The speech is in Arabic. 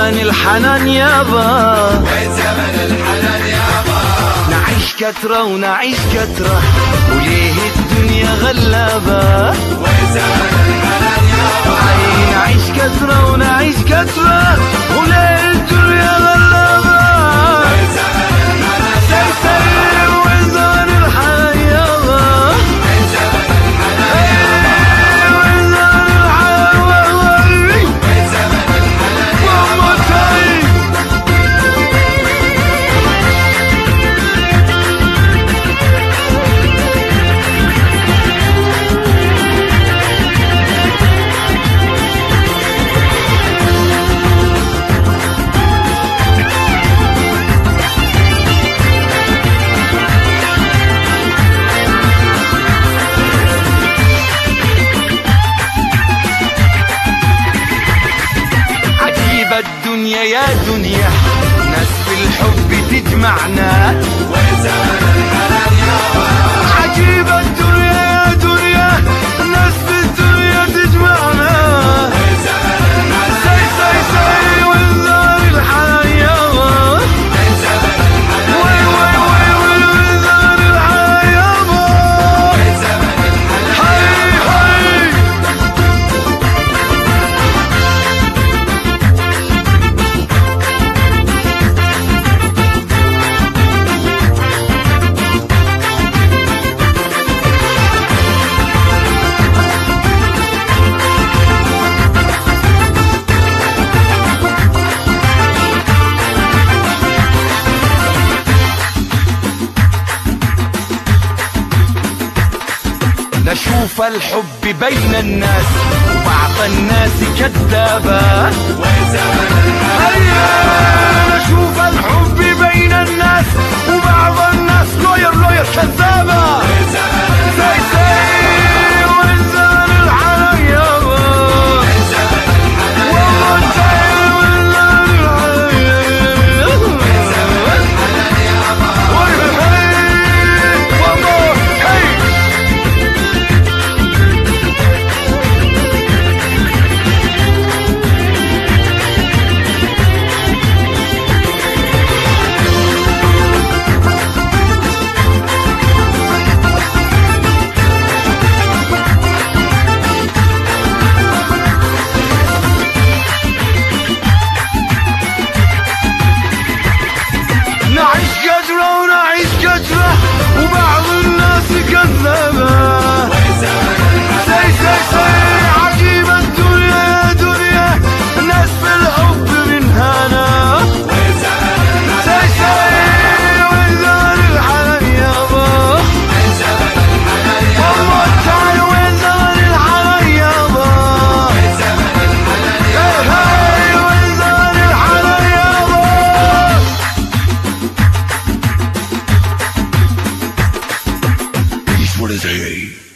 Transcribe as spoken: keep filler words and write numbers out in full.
زمن الحنان يابا، وين زمن الحنان يابا. نعيش كترة ونعيش كترة وليه الدنيا غلابة، وين زمن الحنان يابا. عي نعيش كترة ونعيش كترة وليه الدنيا غلابة، وين زمن الحنان يابا. وين زمن الحنان يابا، وين زمن الحنان يابا. وين زمن الحنان، وين زمن الحنان يابا. الدنيا يا دنيا ناس في الحب تجمعنا، وين زمن الحنان يابا. عجيبة الدنيا يا دنيا ناس في الدنيا تجمعنا، وين زمن الحنان سي سي سي وين زمن الحنان يابا، وين زمن الحنان وين وين وين وين وين زمن الحنان يابا، وين زمن الحنان هاي هاي. نشوف الحب بين الناس وبعض الناس كذابة، وين زمن الحنان هيا نشوف الحب بين الناس وبعض الناس لوير لوير كذابة، وين زمن سي سي وين زمن الحنان يابا، وين زمن الحنان والله يابا. سي وين زمن الحنان، وين زمن الحنان يابا. وي هي والله هي. نعيش كجرة ونعيش كجرة وبعض الناس كذابة، وين زمن الحنان سي سي سي عجيبة الدنيا يا دنيا ناس في الحب من هنا، وين زمن سي الحنان سي وين زمن الحنان يابا، وين زمن الحنان والله يابا. تعال وين زمن الحنان يابا، وين زمن الحنان هي يابا. هي وين زمن الحنان يابا. What is he?